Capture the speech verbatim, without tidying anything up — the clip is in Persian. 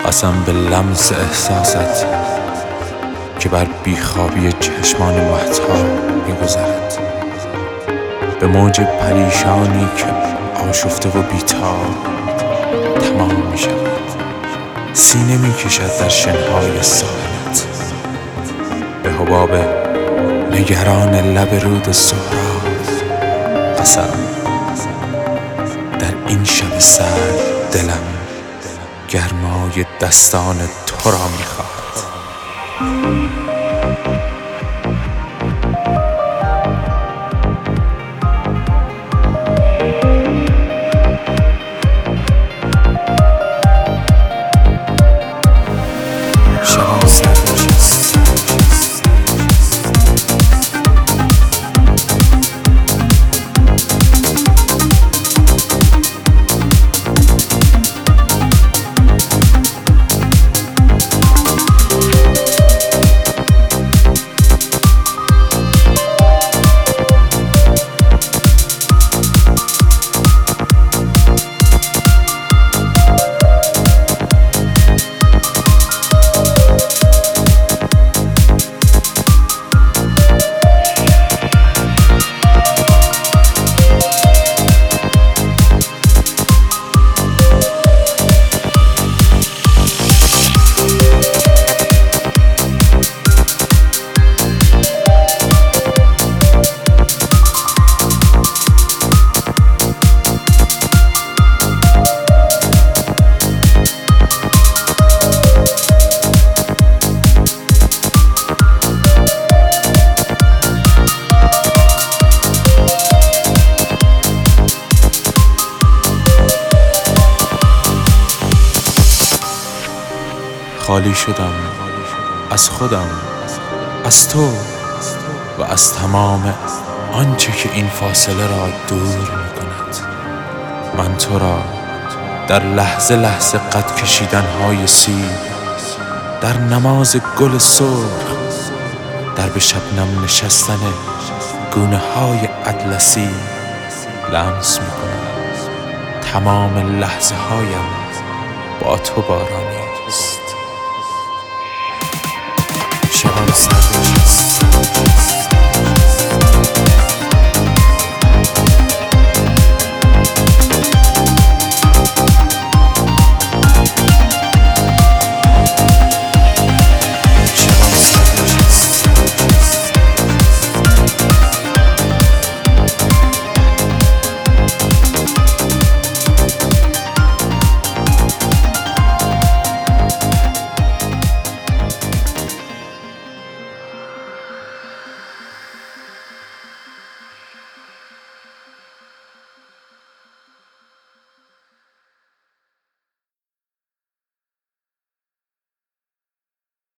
قسم به لمس احساست که بر بیخوابی چشمان مهتاب می‌گذرد، به موج پریشانی که آشفته و بیتاب تمام می‌شود، سینه می‌کشد در شنهای ساحلت، به حباب نگران لب رود سهراب. قسم در این شب سرد دلم گرمای دستان تو را می‌خواهد. خالی شدم از خودم، از تو و از تمام آنچه که این فاصله را دور می کند. من تو را در لحظه لحظه قد کشیدن های سیر، در نماز گل سرخ، در به شبنم نشستن گونه های اطلسی لمس می کنم. تمام لحظه هایم با تو بارانی است.